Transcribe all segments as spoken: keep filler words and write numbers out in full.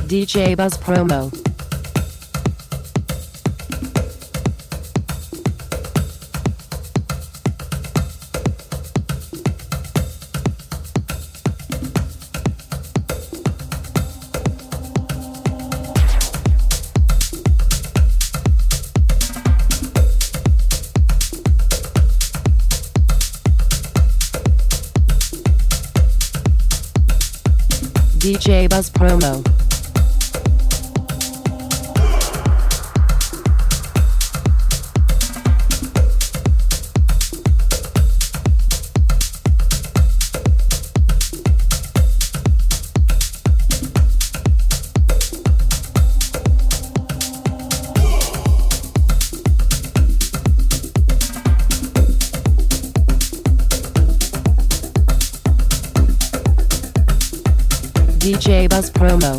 D J Buzz Promo. D J Buzz Promo. D J Buzz Promo.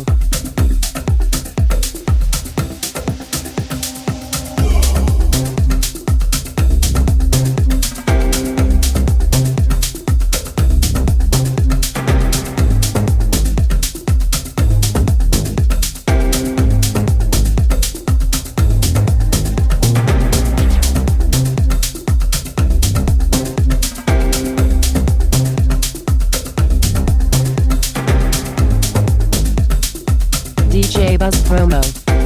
D J Buzz Promo.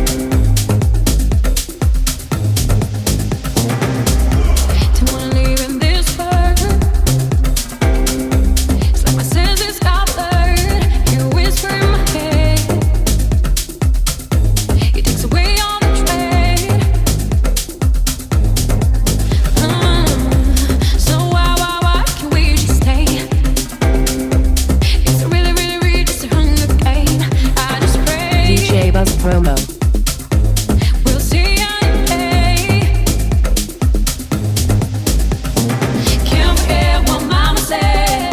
D J Buzz Promo. We'll see anyway. Can't forget what mama said.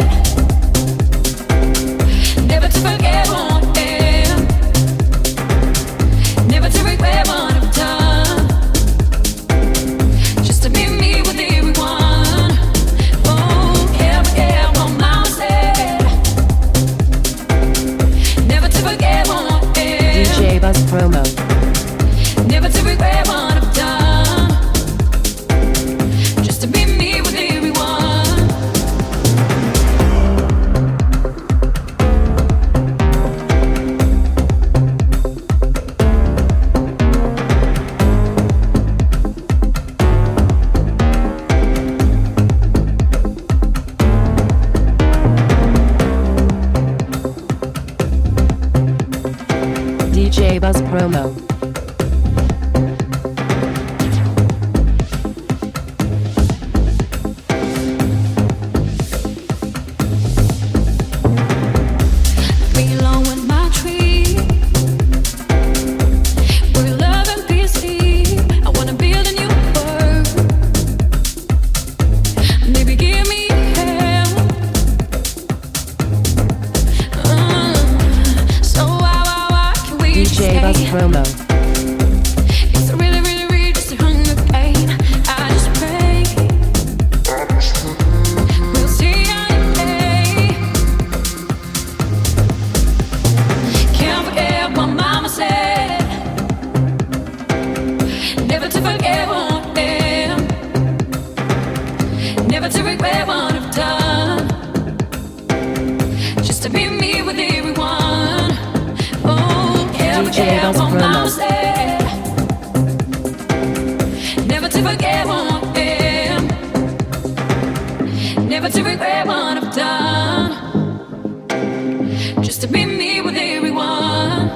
Never to forget what I am. Never to regret what I've done. Just to be me with everyone. Oh, can't forget what mama said. Never to forget what D J Buzz Promo. never to regret what I've done. Just to be me with everyone. D J Buzz Promo. Be alone with my tree. Where love and peace sleep. I wanna build a new world. Maybe give me help. Uh, so why, why, why can we D just J Buzz stay? Promo. It's really, really, really just a hunger pain. I just pray we'll see anyway. Can't forget what mama said. Never to forget what I am. Never to regret what I've done. Just to be me with everyone. Oh, can't D J forget Buzz what Promo. mama said. Never to forget what I am. Never to regret what I've done. Just to be me with everyone.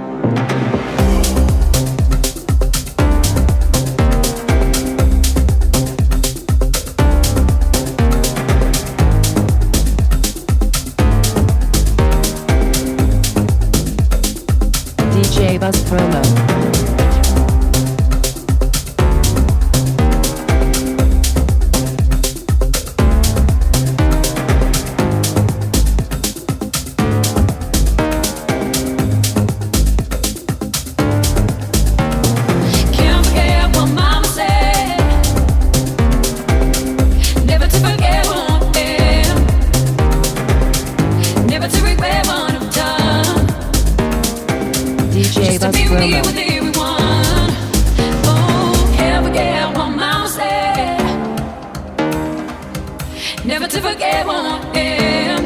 D J Buzz Promo. Can't forget what mama said. Never to forget what I am. Never to regret what I've done. D J just to Buzz be me Promo. with everyone. Oh, yeah, forget what mama said. Never to forget what I am.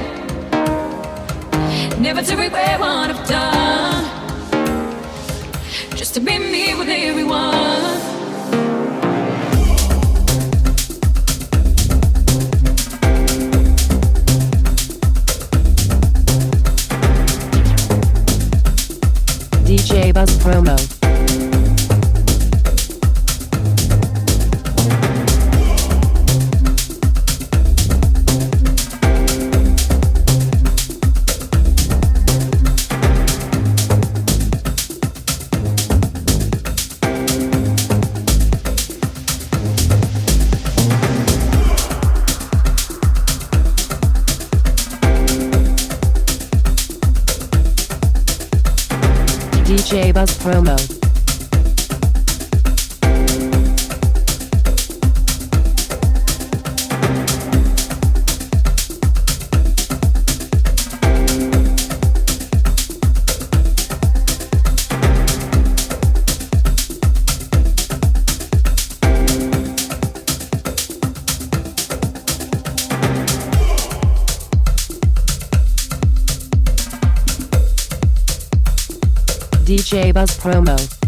Never to regret what I've done. Just to be me with everyone. D J Buzz Promo. D J Buzz Promo. D J Buzz Promo.